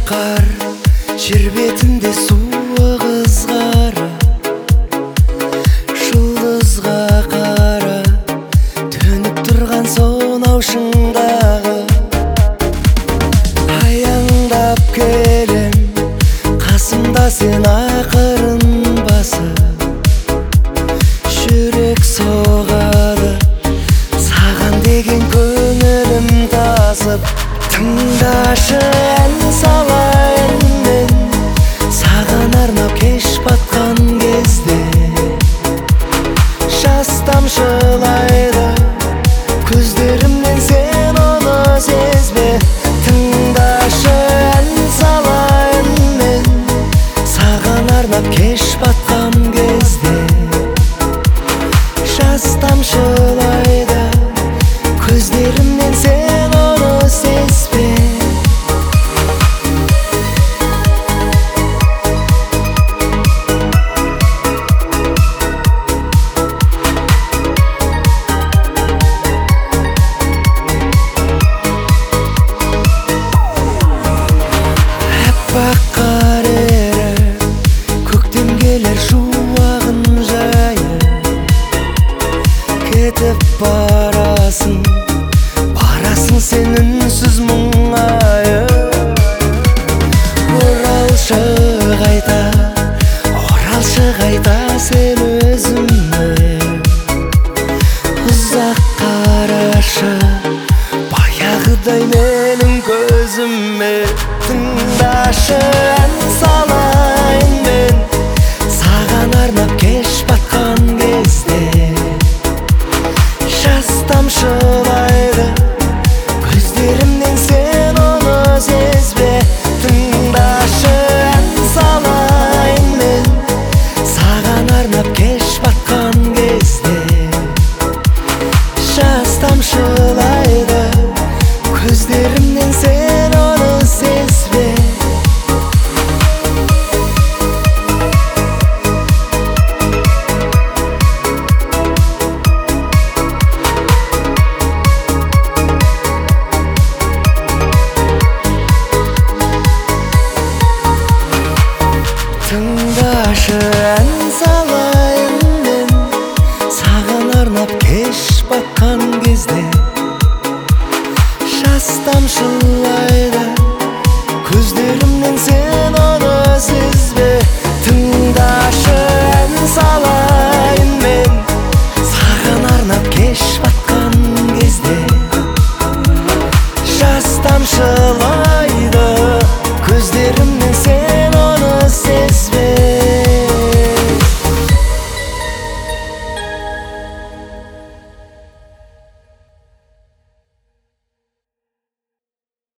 қар, жер бетінде суық ызғары, жұлдызға қара төніп тұрған сонау шыңдағы. Аяңдап келем, қасымда сен ақырын басып, жүрек соғады, саған деген көңілім тасып. Тыңдашы, ән салайын мен саған арнап кеш батқан кезде. Жас тамшылайды көздерімнен, сен оны сезбе. Тыңдашы, ән салайын мен саған арнап кеш батқан кезде. Жас тамшылайды көздерімнен, сен оны сезбе. Аппақ қар еріп, көктем келер шуағын жайып, кетіп барасың сен үнсіз мұңайып. Оралшы қайта, оралшы қайта сен өзіме. Ұзақ қарашы баяғыдай менің көзіме. Тыңдашы, ән салайын мен саған арнап кеш батқан кезде. Жас тамшылайды көздерімнен, сен оны сезбе. Тыңдашы, ән салайын мен саған арнап кеш батқан кезде. Жас тамшылайды көздерімнен, сен оны сезбе. Тыңдашы, ән салайын мен саған арнап кеш батқан кезде. Жас тамшылайды көздерімнен, сен оны сезбе. Тыңдашы, ән салайын мен саған арнап кеш батқан кезде. Жас тамшылайды